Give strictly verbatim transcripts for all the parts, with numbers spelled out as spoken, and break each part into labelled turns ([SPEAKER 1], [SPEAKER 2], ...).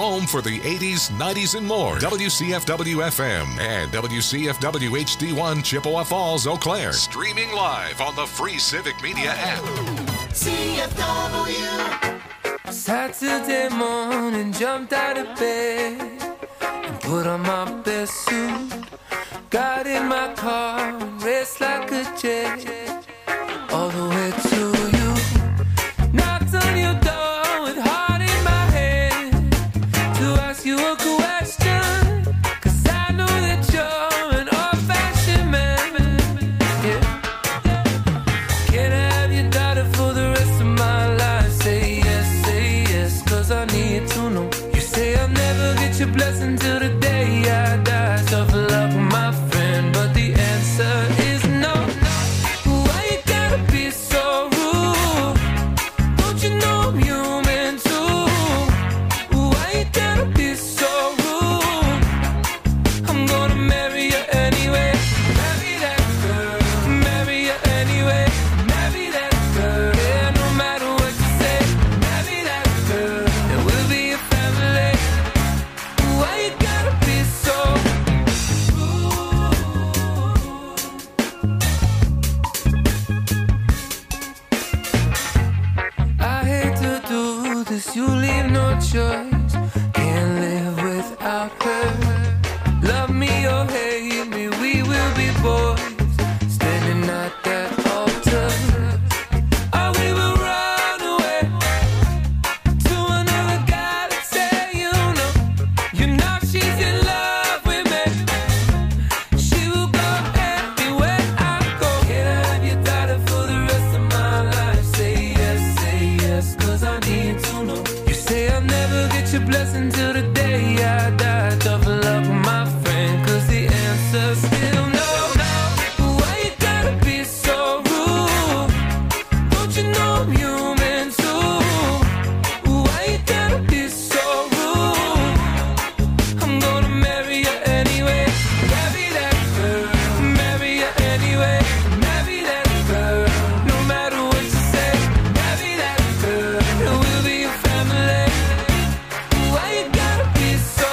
[SPEAKER 1] home for the eighties, nineties, and more. W C F W F M and W C F W H D one Chippewa Falls, Eau Claire. Streaming live on the free Civic Media app.
[SPEAKER 2] C F W.
[SPEAKER 3] Saturday morning, jumped out of bed and put on my best suit. Got in my car and raced like a jet all the way to you. Knocked on your door with heart in my hand to ask you a question, 'cause I know that you're an old-fashioned man. Yeah. Can I have your daughter for the rest of my life? Say yes, say yes, 'cause I need to know. You say I'll never get your blessing till the day I die. Tough luck, my friend, but the answer is no. Why you gotta be so rude? Don't you know I'm human too? Why you gotta be so rude? I'm gonna marry you anyway. Marry that girl. Marry you anyway. Marry that girl. Yeah, no matter what you say. Marry that girl. And we'll be a family. Why you gotta be so I hate to do this, you leave no choice. Can't live without her. Love me or hate me, we will be boys standing at that altar. Or we will run away to another galaxy, you know. You know she's in love with me. She will go everywhere I go. Can I have your daughter for the rest of my life? Say yes, say yes, 'cause I need to know. You say I'll never get your blessing till the day I die. Tough luck, my friend, 'cause the answer's still no. Why you gotta be so rude? Don't you know I'm human too? Why you gotta be so rude? I'm gonna marry you anyway. Marry that girl. Marry you anyway. Marry that girl. No matter what you say. Marry that girl. And we'll be a family. Why you gotta be so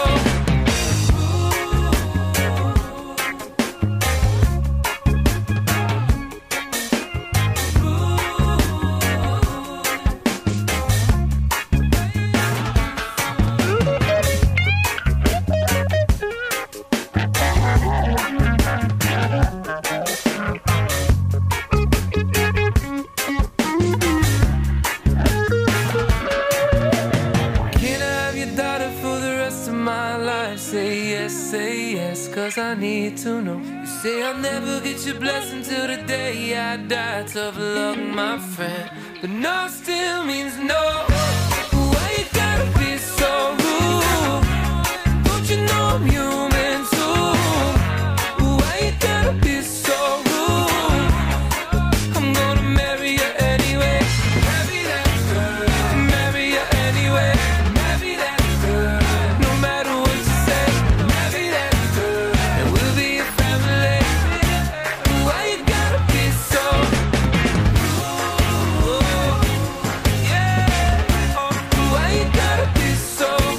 [SPEAKER 3] Can I have your daughter for the rest of my life? Say yes, say yes, 'cause I need to know. You say I'll never get your blessing till the day I die. Tough luck, my friend, but no still means no. Why you gotta be so rude? Don't you know I'm human too? Why you gotta be so rude? I'm gonna marry you anyway. Marry that girl. Marry you anyway. Marry that girl. No matter what you say. Marry that girl. And we'll be a family. Why you gotta be so rude? Yeah. Why you gotta be so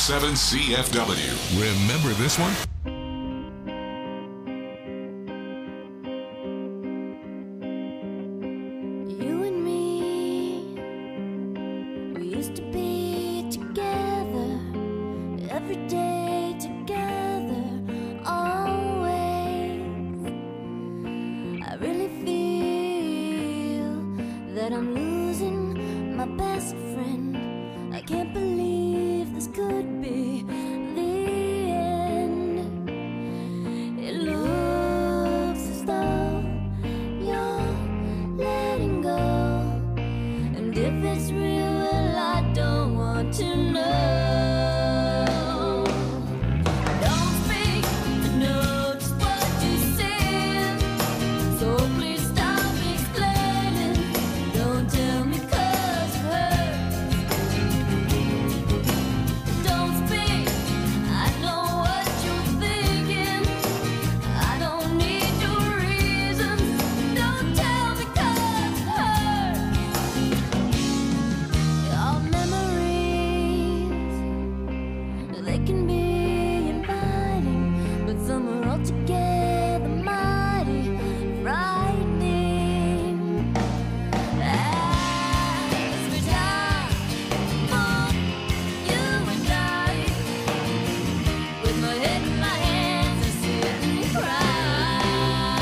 [SPEAKER 1] seven C F W. Remember this one?
[SPEAKER 4] You and me, we used to be together, every day together, always. I really feel that I'm losing my best friend. I can't believe this could be the end. It looks as though you're letting go, and if it's real, well, I don't want to know. Don't speak, I know just what you said, so please stop explaining. Don't tell me 'cause it hurts. Don't speak, I know what you're thinking. I don't need your reasons. Don't tell me 'cause it hurts. Your memories, they can be inviting, but some are altogether mighty frightening. As we die for you and I, with my head in my hands, I sit and cry.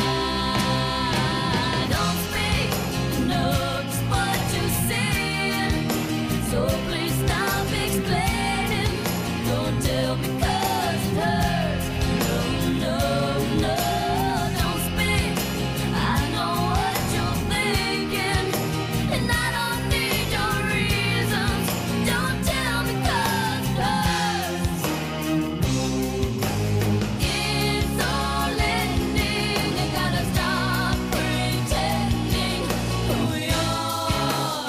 [SPEAKER 4] Don't speak, I know just what you said, so please stop explaining. Don't tell me 'cause it hurts. No, no, no, don't speak. I know what you're thinking, and I don't need your reasons. Don't tell me 'cause it hurts. It's all ending. You gotta stop pretending who you are.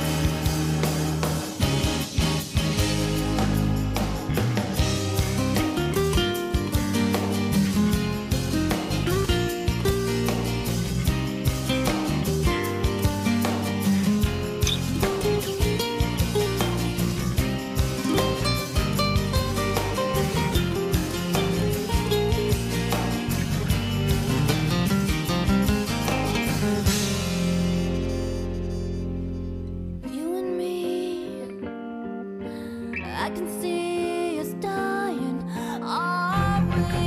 [SPEAKER 4] You and me, I can see us dying, are we?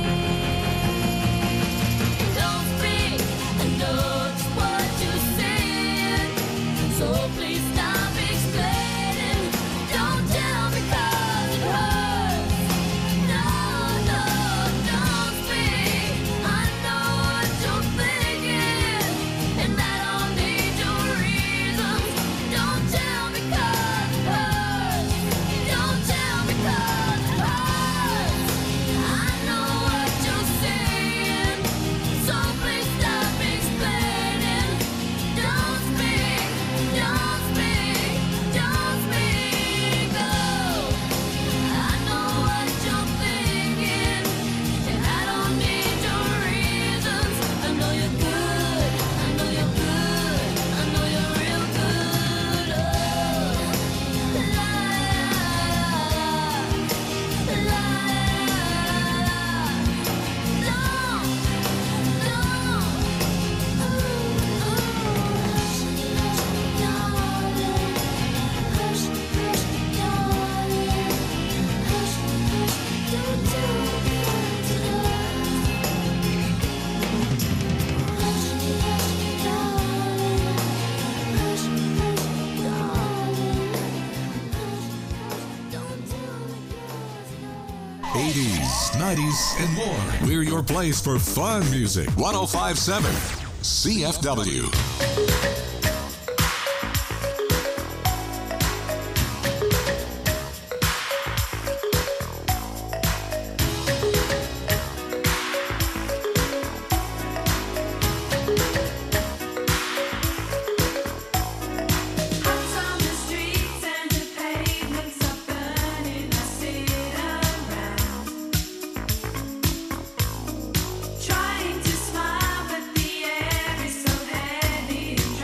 [SPEAKER 4] Don't speak, I know just what you said, so please stop explaining. Don't tell me 'cause it hurts. No, no, don't speak. I know what you're thinking, and I don't need your reasons. Don't tell me 'cause it hurts. Don't tell me 'cause it hurts. I know what you're saying, so please stop explaining. Don't speak, don't speak, don't speak. Oh, I know what you're thinking, and I don't need your reasons. I know you're good, I know you're good, I know you're real good. Oh, la la la. Don't, don't. Ooh, ooh. Hush, hush, darling. Hush, hush, darling. Hush, hush, don't tell me 'cause it hurts. Hush, hush, darling. Hush, hush, darling. Hush, hush, don't tell me 'cause it hurts.
[SPEAKER 1] eighties, nineties, and more. We're your place for fun music. one oh five point seven C F W.
[SPEAKER 5] Out on the streets and the pavements are burning. I sit around, trying to smile, but the air is so heavy and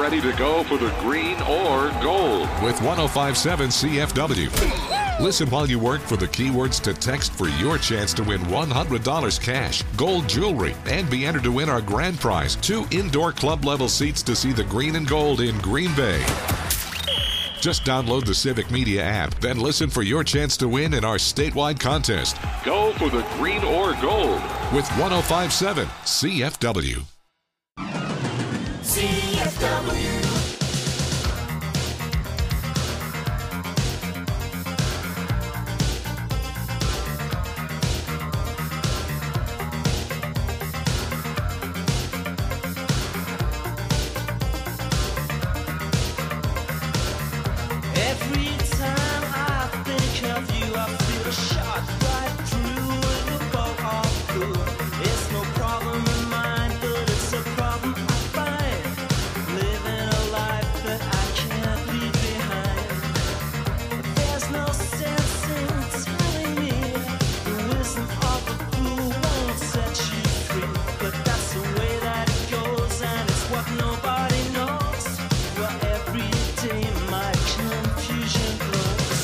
[SPEAKER 1] ready to go for the green or gold with one oh five point seven C F W. Listen while you work for the keywords to text for your chance to win one hundred dollars cash, gold jewelry, and be entered to win our grand prize, two indoor club-level seats to see the green and gold in Green Bay. Just download the Civic Media app, then listen for your chance to win in our statewide contest. Go for the green or gold with one oh five point seven C F W.
[SPEAKER 2] C F W.
[SPEAKER 6] Every time I think of you, I feel a shot right through the bow of blue. It's no problem of mine, but it's a problem I find. Living a life that I can't leave behind. There's no sense in telling me the wisdom of the fool won't set you free. But that's the way that it goes, and it's what nobody knows. Well, every day my confusion grows.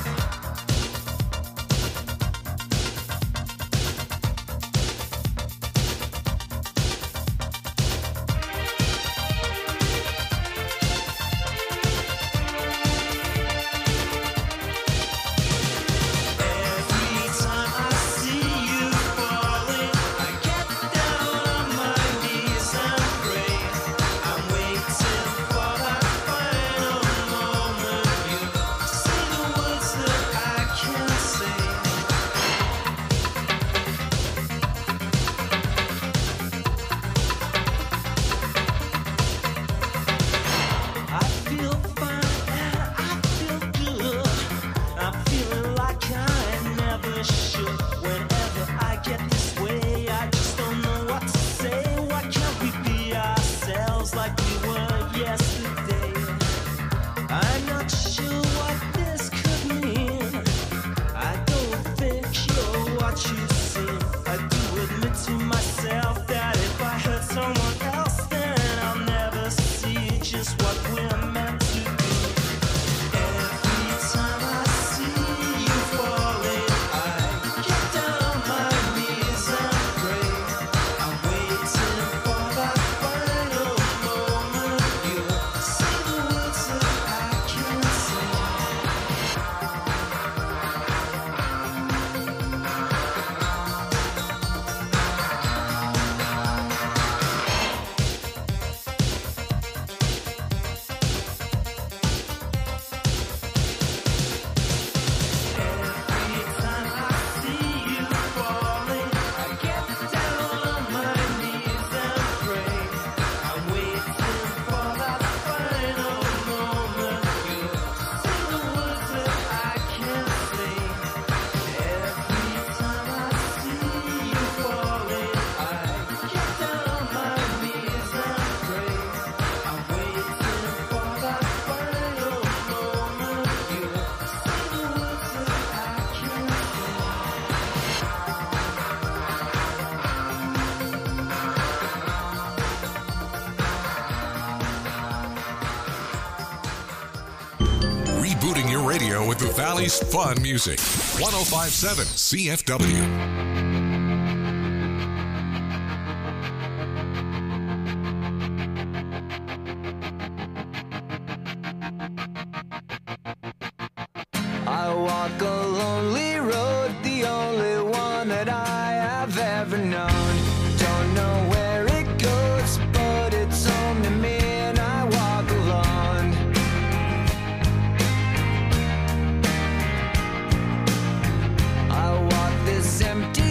[SPEAKER 6] Every time I see you falling, I get down on my knees and pray. I'm waiting for that final moment. You say the words that I can't say. I feel fine and I feel good. I'm feeling like I never should. Whenever I get this way, I just don't know what to say. Why can't we be ourselves like we were yesterday? I'm not sure what this could mean. I don't think you're what you seem. I do admit to myself that if I hurt someone else, then I'll never see just what we're meant to be. Every time I see you falling, I get down on my knees and pray. I'm waiting for that final moment. You say the words that I can't say. Every time I see you falling, I get down on my knees and pray. I'm waiting for that final moment. You say the words that I can't say. Every time I see you falling, I get down on my knees and pray. I'm waiting for that final moment. You say the words that I can't say.
[SPEAKER 1] Rebooting your radio with the Valley's fun music. one oh five point seven C F W.
[SPEAKER 3] I walk a lonely road, the only one that I have ever known. Don't know where it goes, but it's home to me and I walk alone. I walk this empty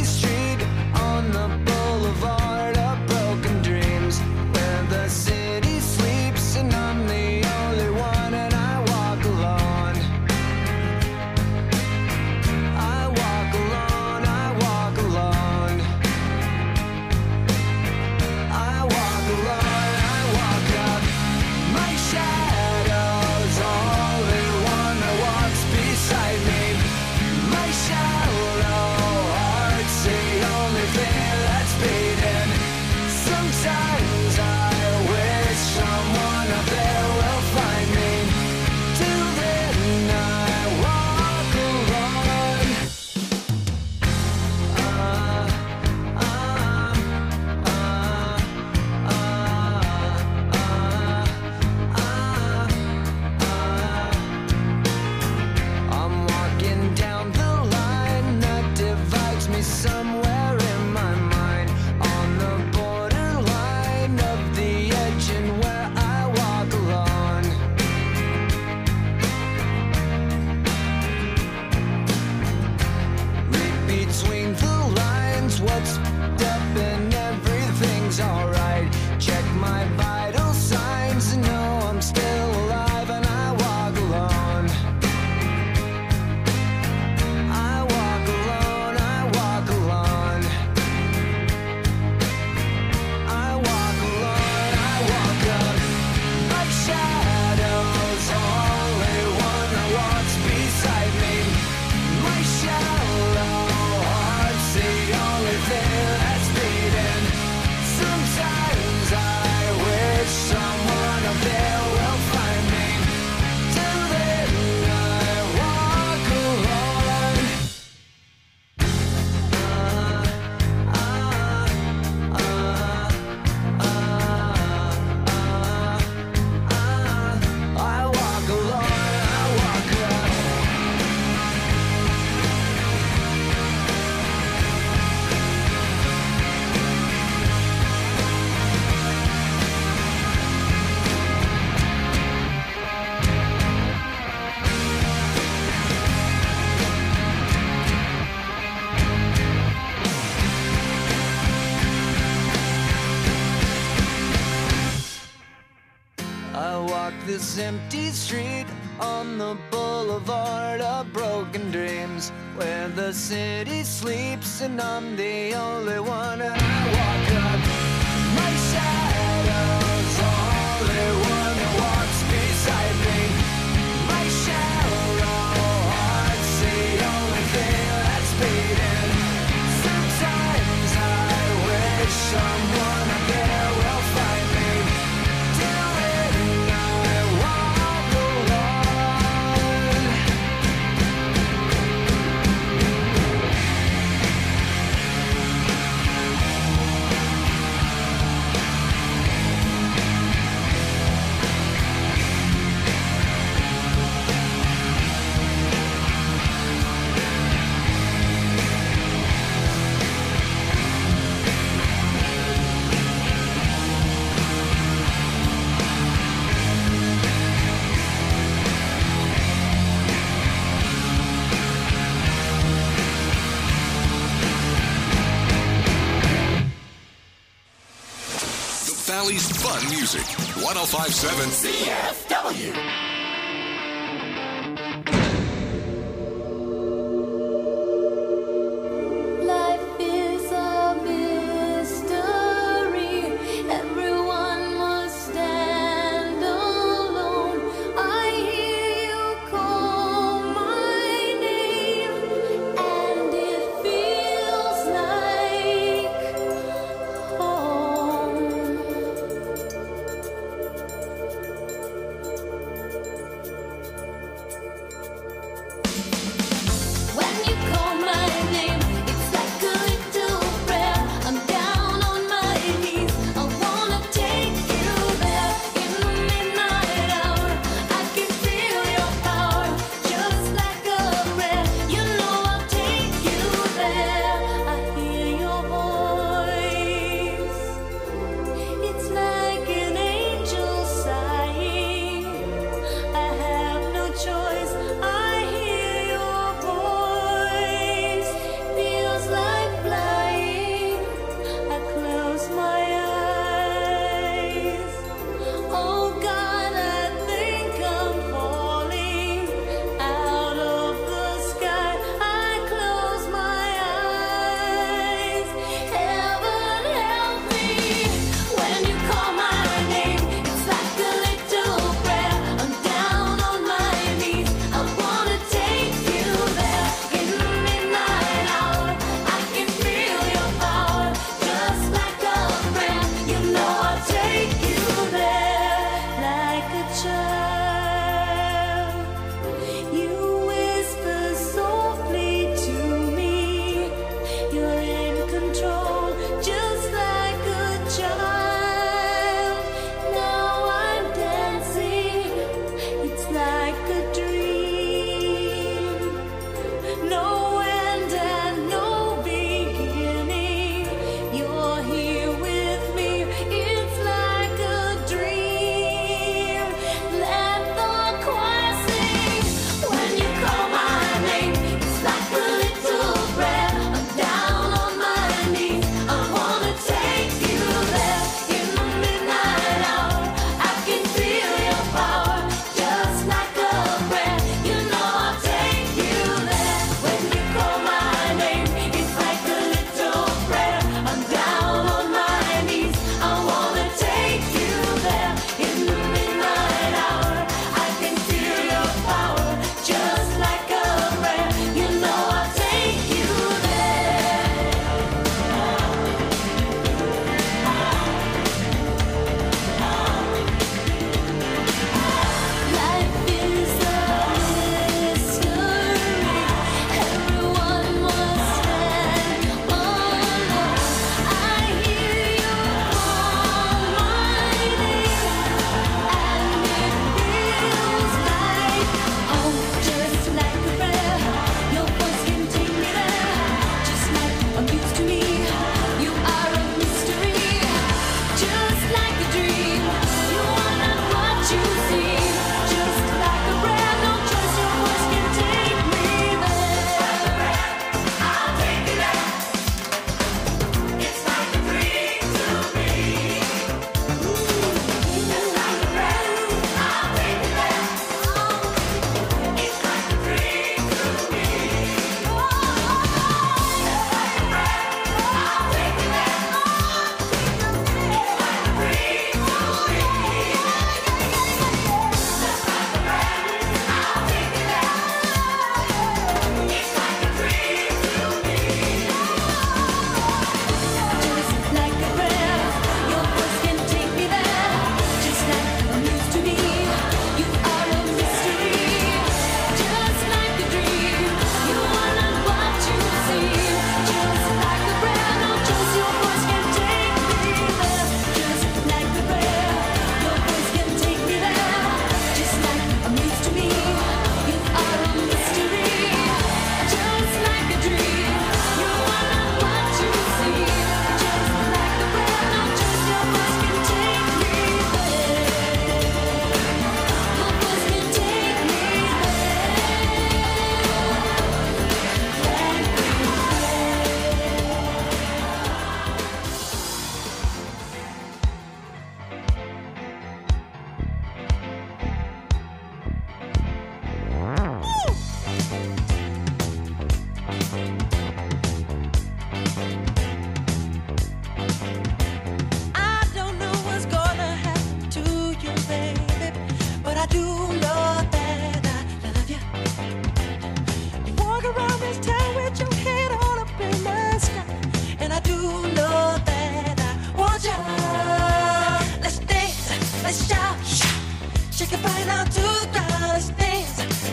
[SPEAKER 7] empty street on the boulevard of broken dreams, where the city sleeps and I'm the only one. And I walk up, my shadow's only one that walks beside me. My shallow heart's the only thing that's beating. Sometimes I wish someone out there will find me. Till then I walk alone.
[SPEAKER 1] The Valley's fun music. one oh five point seven
[SPEAKER 2] C F W.
[SPEAKER 4] Life is a mystery. Everyone must stand alone. I hear you call my name, and it feels like home.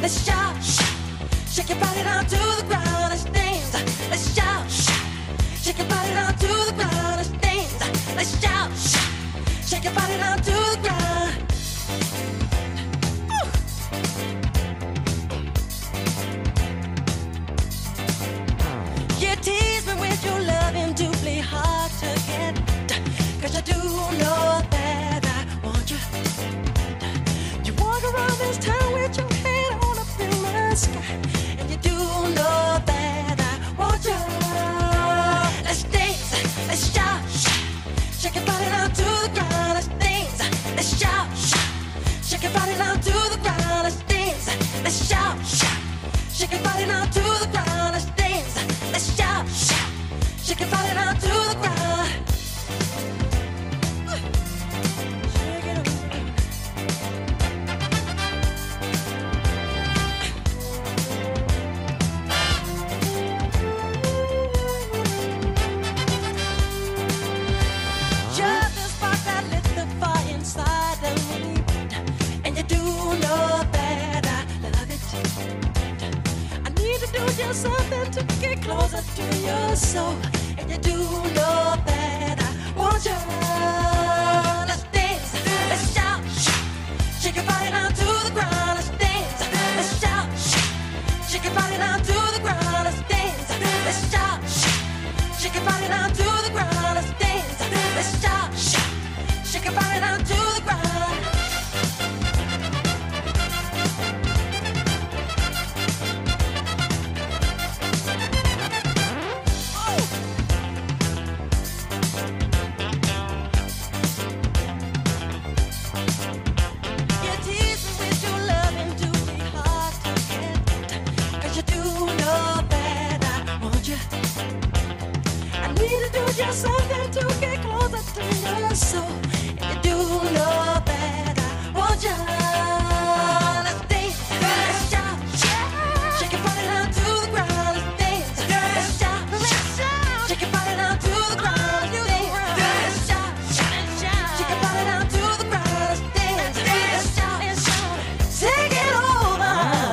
[SPEAKER 8] let's shout. Shake your body down to the ground, let's dance. Let's shout. Shake your body down to the ground, let's dance. Let's shout. Shake your body down to the ground. Woo. You tease me with your loving, doubly hard to get. Cause I do know that I want you. You walk around this town with your head on up in the sky. And you do know that I want you. Let's dance, let's shout. Shake your body down to the ground, let's dance. Let's shout. Shake your body down to the ground, let's dance. Let's shout. Shake your body down to the ground, let's dance. Let's shout. Shake your body down to the ground. Shake it up. Just the spark that lit the fire inside of me. And you do know that I love it. I need to do just something to get closer to your soul. And you do know that I want you. Let's dance, let's shout. Shake your body down to the ground, let's dance. Let's shout. Shake your body down to the ground, let's dance. Let's shout. Shake your body down to the ground, let's dance. Let's shout. Shake your body down to the ground. You tease me with your loving, doubly hard to get. Cause you do know that I want you. I need to do just something to get closer to your soul. And you do know that I want you. Let's dance, let's shout. Shake your body down to the ground, let's dance. Let's shout, shake your body down to the ground, let's dance. Let's shout, shake your body down to the ground, let's dance. Let's shout, take it over.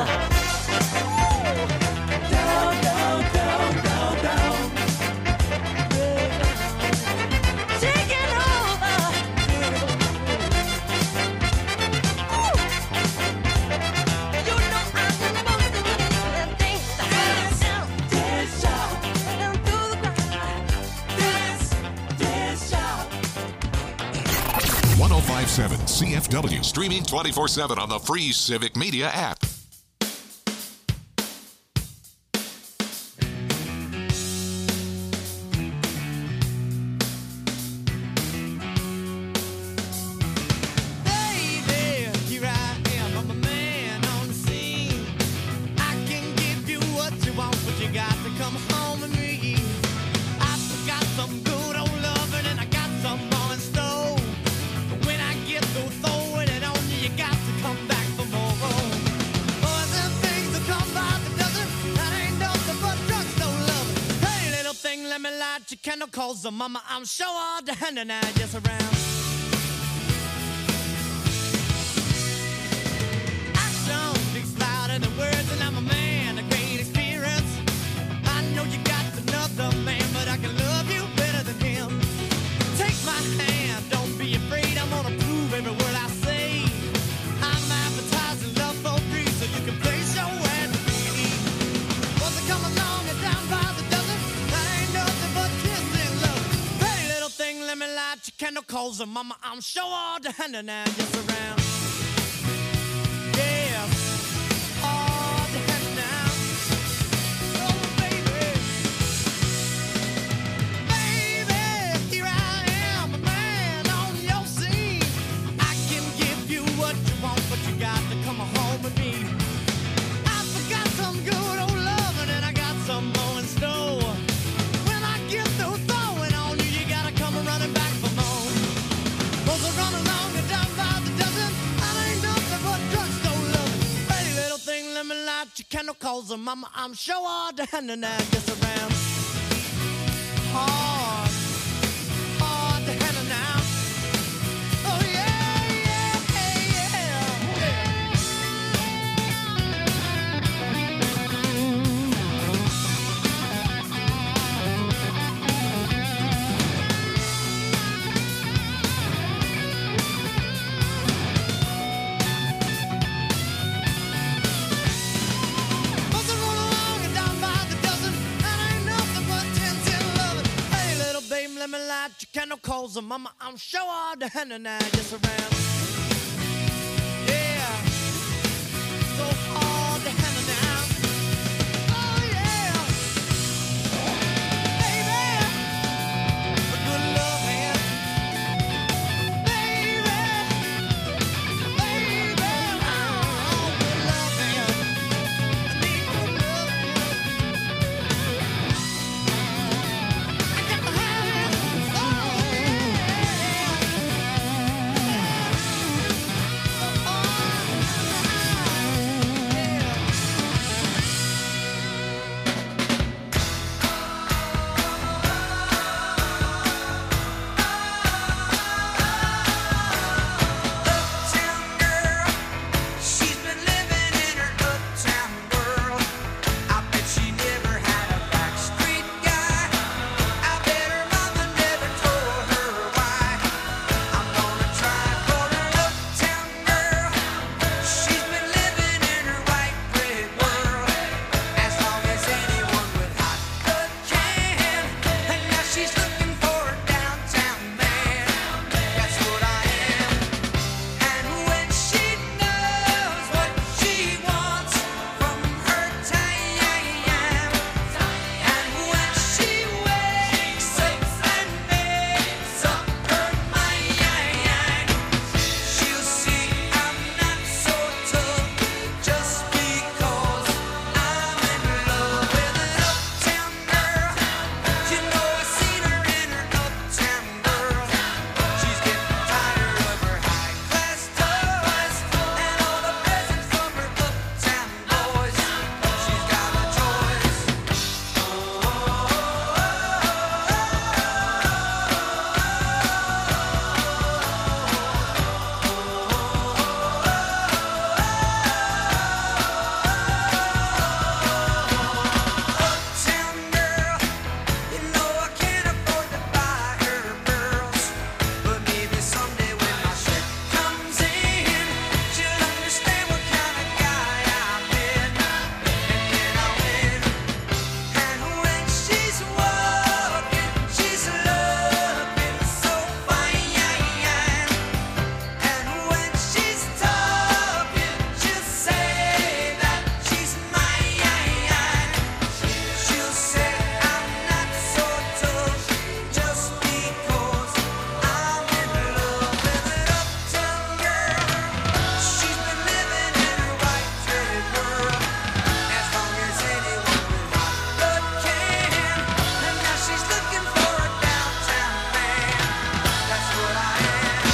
[SPEAKER 8] Down, down, down, down, down. Take it over. Ooh. You know I'm supposed to be a dance. Dance, dance, shout. Down to the ground. Dance, dance, shout.
[SPEAKER 1] one oh five point seven C F W, streaming twenty-four seven on the free Civic Media app.
[SPEAKER 6] Baby, here I am, I'm a man on the scene. I can give you what you want, but you got to come home with me. I've got some good old loving and I got some more in store. But when I get through throwing it on you, you got to come back for more. Boys and things that come by the dozen, that ain't nothing but drugstore loving. Hey, little thing, let me light your candle, cause the mama, I'm sure all the hand and I just around. Action speaks louder than words, and I'm a man of great experience. I know you got another man, but I can love you better than him. Take my hand, don't be afraid, I'm gonna prove every word I say. I'm advertising love for free, so you can place your ad to me. Once I come along and down by the dozen, that ain't nothing but kissing love. Pretty little thing, let me light your candle, cause the mama, I'm sure all the hand and I just around. Yeah, all the hand now. Oh, baby. Baby, here I am, a man on your scene. I can give you what you want, but you got to come home with me. I forgot some good old loving and I got some more in store. When I get through throwing on you, you gotta come running back for more. Cause I run along and down by the dozen, that ain't nothing but drugstore loving. Pretty little thing, let me light your candle, cause the mama, I'm sure all the hand and I just around. Hard, hard to handle now. Oh yeah, yeah, yeah, yeah. Cause uh, mama, I'm sure all the hand now just around. Yeah. So hard to handle now. Oh yeah. Baby. A good love hand. Baby. Baby. Oh, good love hand. I need good love hand. I got to have it. Oh she's been living in her uptown world. I bet she never had a backstreet guy. I bet her mama never told her why. I'm gonna try for her uptown girl. She's been living in her white bread world as long as anyone with hot blood can. And now she's looking for a downtown man. That's what I am. And when she knows what she wants from her time, and when she wakes up and makes up her mind, she'll see I'm not so tough just because I'm in love with an uptown girl. You know I've seen her in her uptown world. She's getting tired of her high-class toys and all the presents from her uptown boys. She's got a choice. Uptown girl, you know I can't afford to buy her pearls, but maybe someday when my check comes in, she'll understand what kind of guy I've been, and then I'll win. And when she's walking, she's looking so fine, and when she's talking, she'll say that she's mine. She'll say I'm not so tough just because I'm in love with an uptown girl. She's been living in her white bread world as long as anyone with hot blood can. And now she's looking for a downtown man. That's what I am.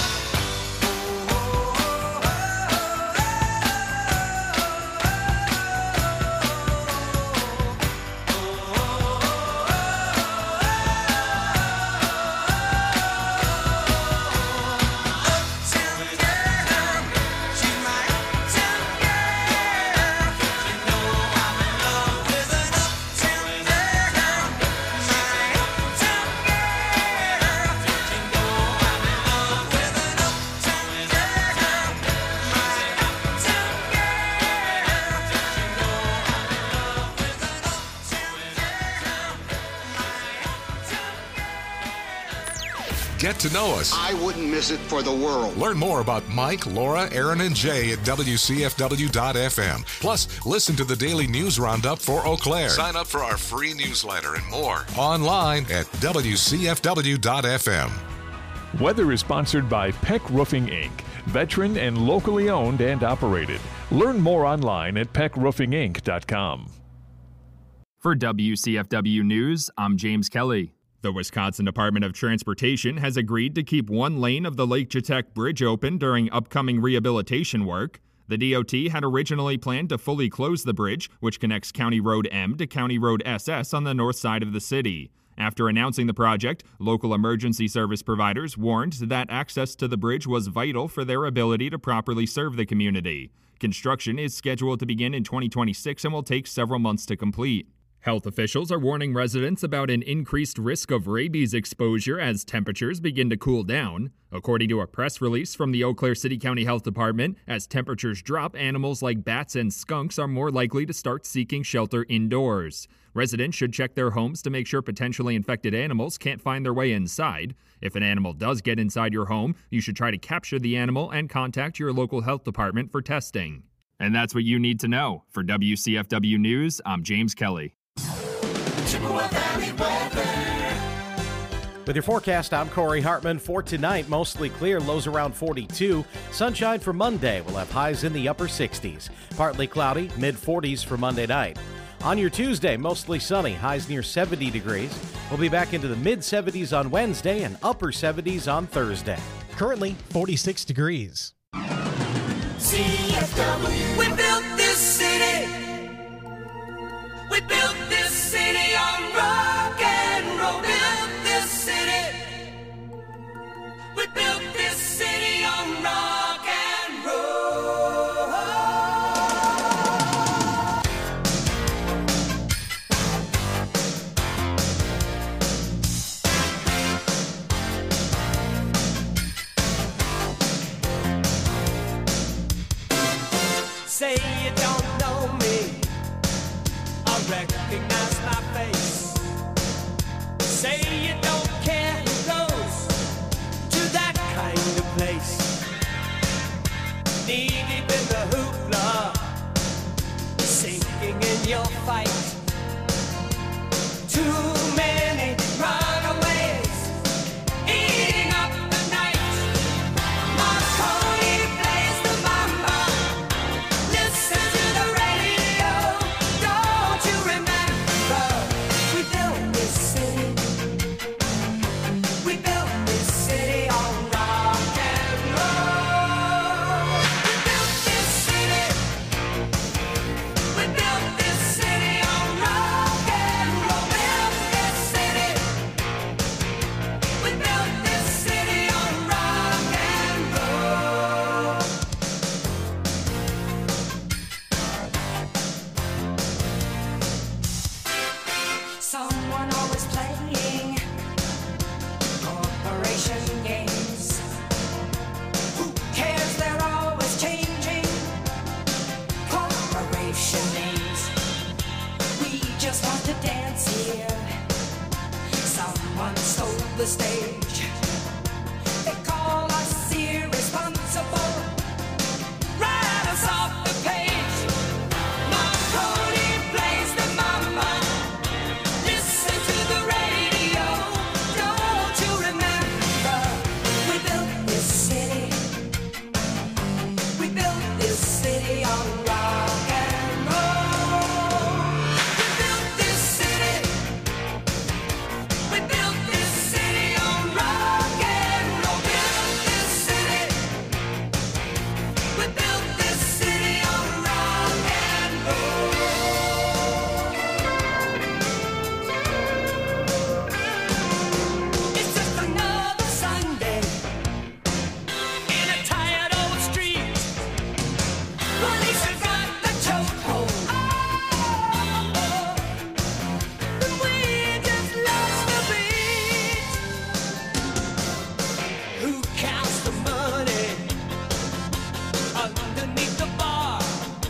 [SPEAKER 6] Uptown girl, she's my uptown girl. You know I'm in love with an uptown girl. My uptown girl. You know I'm in love with an uptown girl. My uptown girl. You know I'm in love with an uptown girl.
[SPEAKER 1] Get to know us.
[SPEAKER 9] I wouldn't miss it for the world.
[SPEAKER 1] Learn more about Mike, Laura, Aaron, and Jay at W C F W dot F M. Plus, listen to the daily news roundup for Eau Claire. Sign up for our free newsletter and more online at W C F W dot F M.
[SPEAKER 10] Weather is sponsored by Peck Roofing Incorporated, veteran and locally owned and operated. Learn more online at peck roofing inc dot com.
[SPEAKER 11] For W C F W News, I'm James Kelly. The Wisconsin Department of Transportation has agreed to keep one lane of the Lake Chetek Bridge open during upcoming rehabilitation work. The D O T had originally planned to fully close the bridge, which connects County Road M to County Road S S on the north side of the city. After announcing the project, local emergency service providers warned that access to the bridge was vital for their ability to properly serve the community. Construction is scheduled to begin in twenty twenty-six and will take several months to complete. Health officials are warning residents about an increased risk of rabies exposure as temperatures begin to cool down. According to a press release from the Eau Claire City County Health Department, as temperatures drop, animals like bats and skunks are more likely to start seeking shelter indoors. Residents should check their homes to make sure potentially infected animals can't find their way inside. If an animal does get inside your home, you should try to capture the animal and contact your local health department for testing. And that's what you need to know. For W C F W News, I'm James Kelly.
[SPEAKER 2] Chippewa Valley weather.
[SPEAKER 12] With your forecast, I'm Corey Hartman. For tonight, mostly clear, lows around forty-two. Sunshine for Monday. We'll have highs in the upper sixties. Partly cloudy, mid forties for Monday night. On your Tuesday, mostly sunny, highs near seventy degrees. We'll be back into the mid seventies on Wednesday and upper seventies on Thursday.
[SPEAKER 13] Currently, forty-six degrees.
[SPEAKER 2] C F W.
[SPEAKER 3] We built this city. We built this city on rock and roll. Built this city. We built this city on rock and roll.
[SPEAKER 6] Say you don't know me, I recognize my face. Say you don't care who goes to that kind of place. Knee deep in the hoopla, sinking in your fight. Too many runaways, eating up the night. Marconi plays the mama. Listen to the radio. Don't you remember? We built this city. We built this city on rock and roll. We built this city. We built this city on rock and roll. Built this city. We built this city on rock and roll. Someone always playing corporation games. Who cares? They're always changing corporation names. We just want to dance here. Someone stole the stage. They call us irresponsible. Write us off the page. Marconi plays the mama. Listen to the radio. Don't you remember? We built this city. We built this city on rock and roll. We built this city. We built this city on rock and roll. Built this city. We built this city on rock and roll. It's just another Sunday in a tired old street. Police have got the chokehold. Oh, and we just lost the beat. Who counts the money underneath the bar?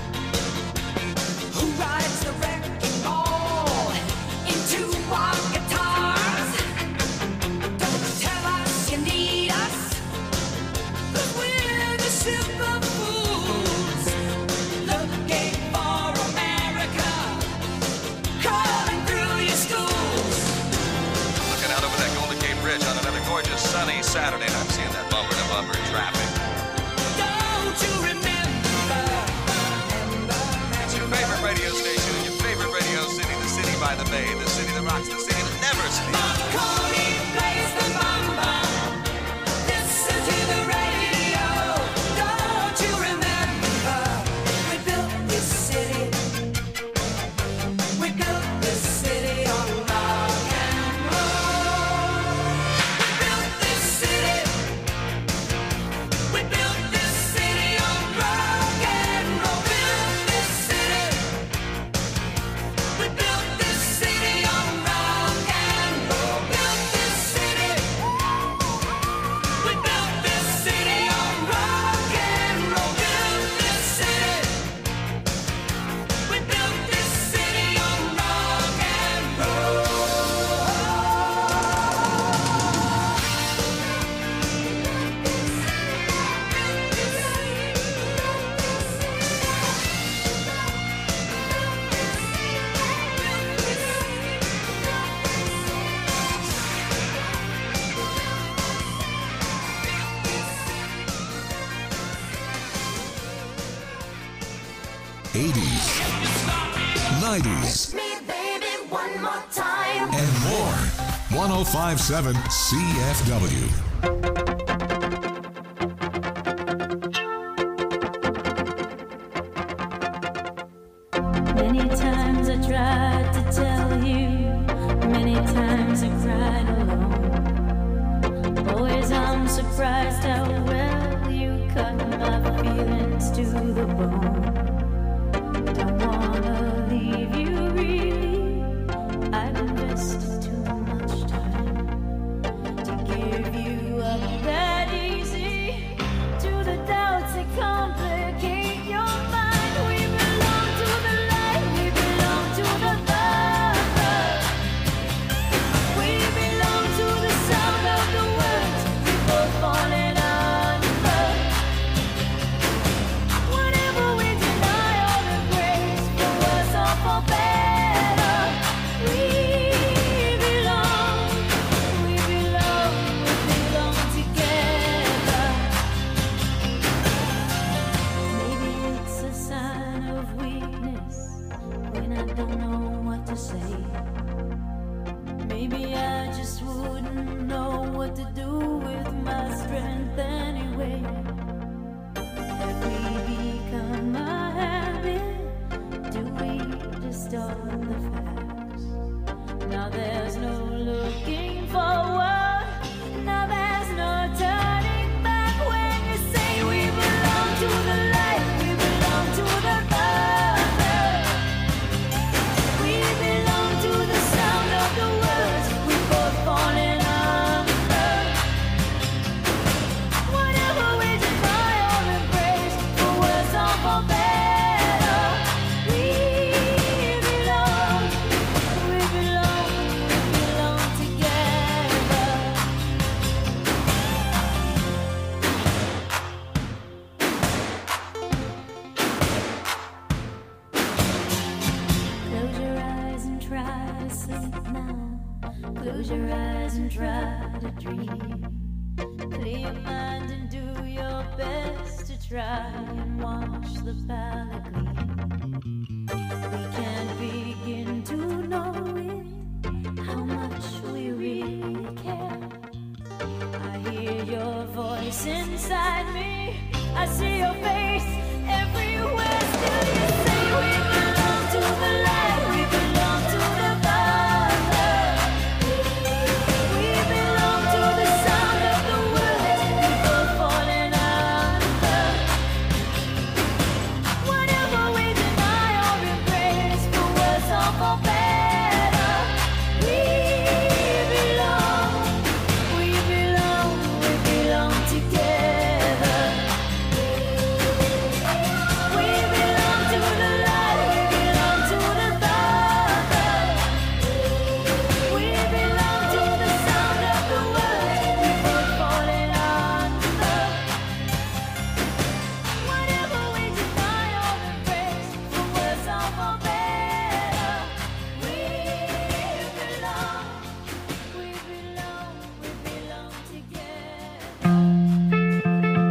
[SPEAKER 6] Who rides the wrecking ball into our guitars? Don't tell us you need us, 'cause we're the ship of fools, looking for America, crawling through your schools.
[SPEAKER 14] Looking out over that Golden Gate Bridge on another gorgeous sunny Saturday, and I'm seeing that bumper to bumper traffic.
[SPEAKER 6] Don't you remember?
[SPEAKER 14] It's your favorite radio station and your favorite radio city, the city by the bay, the city that rocks, the city that never sleeps.
[SPEAKER 6] Marconi plays the mama. Listen to the radio. Don't you remember? We built this city. We built this city on rock and roll. We built this city. We built this city on rock and roll. Built this city. We built this
[SPEAKER 1] nineties,
[SPEAKER 2] Me, baby, one more time.
[SPEAKER 1] and more. one oh five point seven C F W.
[SPEAKER 4] Many times I tried to tell you, many times I cried alone. Always I'm surprised how well you cut my feelings to the bone. Don't wanna leave you really, I've invested too much time to give you up that easy to the doubts that complicate your mind. We belong to the light, we belong to the dark. We belong to the sound of the words we both falling under. Whatever we deny or embrace, for worse or for better, we belong, we belong, we belong together. Maybe it's a sign of weakness when I don't know what to say. Maybe I just wouldn't know what to do with my strength anyway. Have we become a habit? Do we distort the facts? Now there's no looking forward. Now there's no turning back when you say we belong to the light, we belong to the dark. We belong to the sound of the words we both falling under. Whatever we deny or embrace, for worse or for better, we belong, we belong, we belong together. Close your eyes and try to sleep now. Close your eyes and try to dream. Clear your mind and do your best to try and wash the palate clean. We can't begin to know it, how much we really care. I hear your voice inside me, I see your face everywhere. Still you say we belong to the light, we belong to the dark. We belong to the sound of the words we both falling under. Whatever we deny or embrace, for worse or for better, we belong, we belong, we belong together. We belong to the light, we belong to the dark. We belong to the sound of the words we both falling under. Whatever we deny or embrace, for worse or for better, we belong, we belong, we belong together.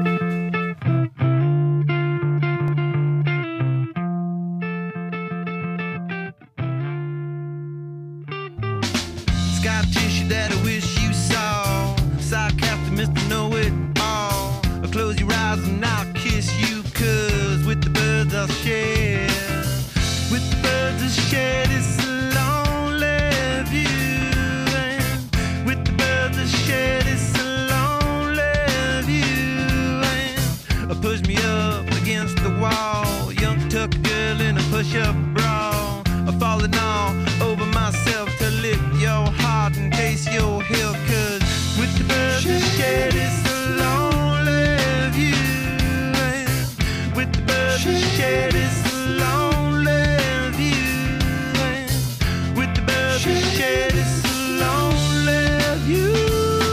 [SPEAKER 15] Scar tissue that I wish you saw. Sarcastic Mister Know It All. Close your eyes and I'll kiss you, cause with the birds I'll share. With the birds I'll share this lonely view. And with the birds I'll share this lonely view. And push me up against the wall. Young tuck girl in a push-up bra. Falling all over myself to lift your heart and taste your hill. Cause with the birds I share this lonely view. And with the birds I share this lonely view. And with the birds I share this lonely view.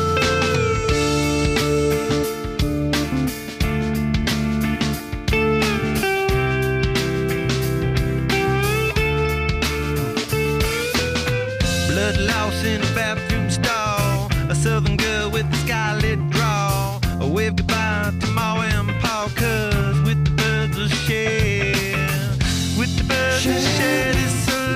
[SPEAKER 15] Blood loss in a bathroom stall. A southern girl with a scarlet draw. A wave goodbye to Ma and Pa, cause with the birds I share. With the birds I share this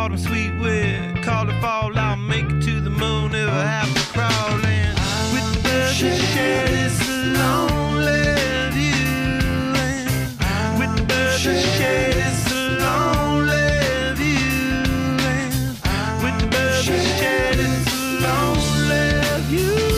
[SPEAKER 15] autumn sweet wind, call it fall, I'll make it to the moon, never have to crawl in. With the birds that share this lonely view, and with the birds that share this lonely view, and with the birds that share this lonely view.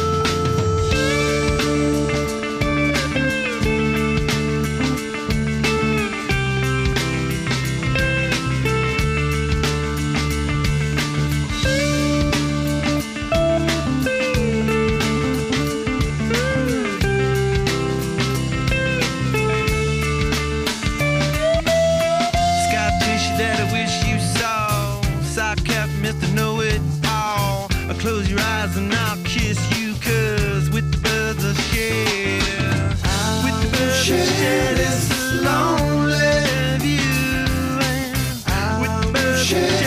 [SPEAKER 15] Close your eyes and I'll kiss you, cause with the birds I share, with the birds I share this lonely view, and with the birds I share